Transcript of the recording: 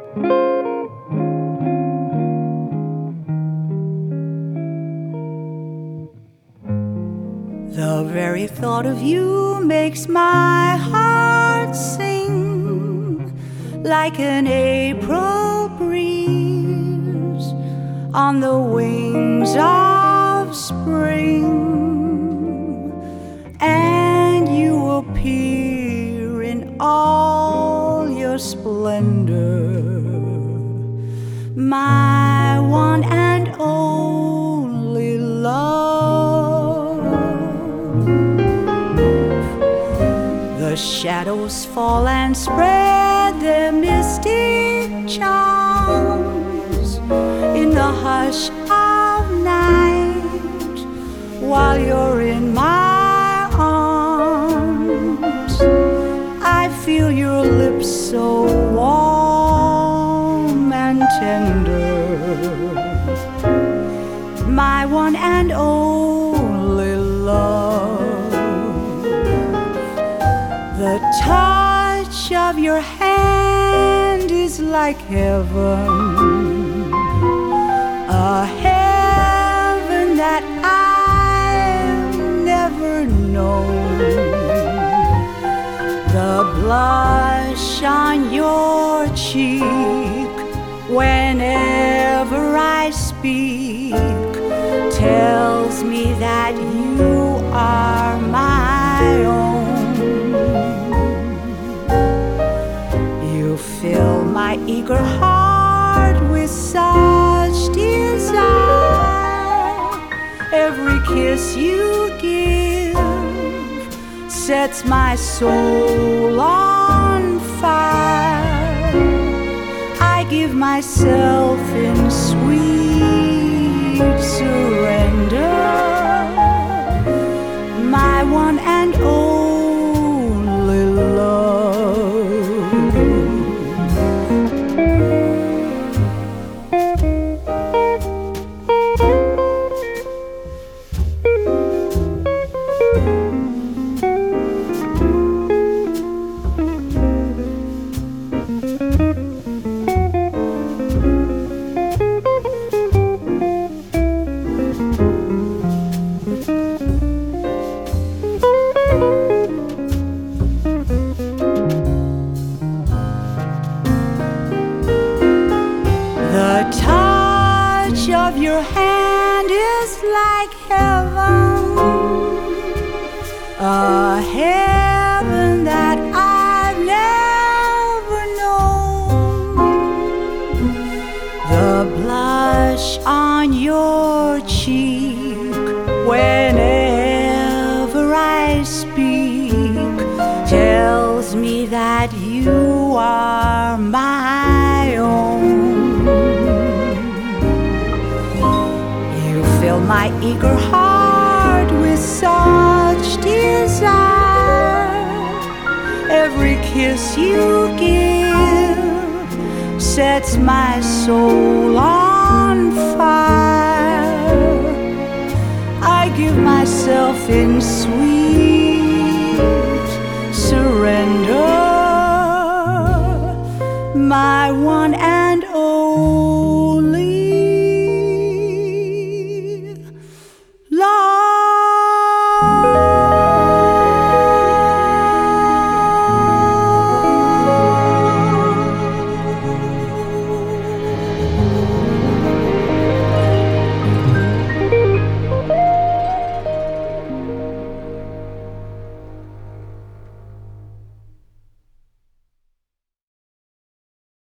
The very thought of you makes my heart sing like an April breeze on the wings of spring, and you appear in all your splendor, my one and only love. The shadows fall and spread their mystic charms in the hush of night, while you're in my arms. I feel your lips so warm and tender, my one and only love. The touch of your hand is like heaven, a heaven that I've never known. The blush on your cheek whenever I speak tells me that you are my own. You fill my eager heart with such desire. Every kiss you give sets my soul on fire. I give myself in sweet surrender, my one and only love. The touch of your hand is like heaven, a heaven that I've never known. The blush on your cheek whenever I speak tells me that you are my own. You fill my eager heart with such desire. Every kiss you give sets my soul on fire. I give myself in sweet surrender, my one and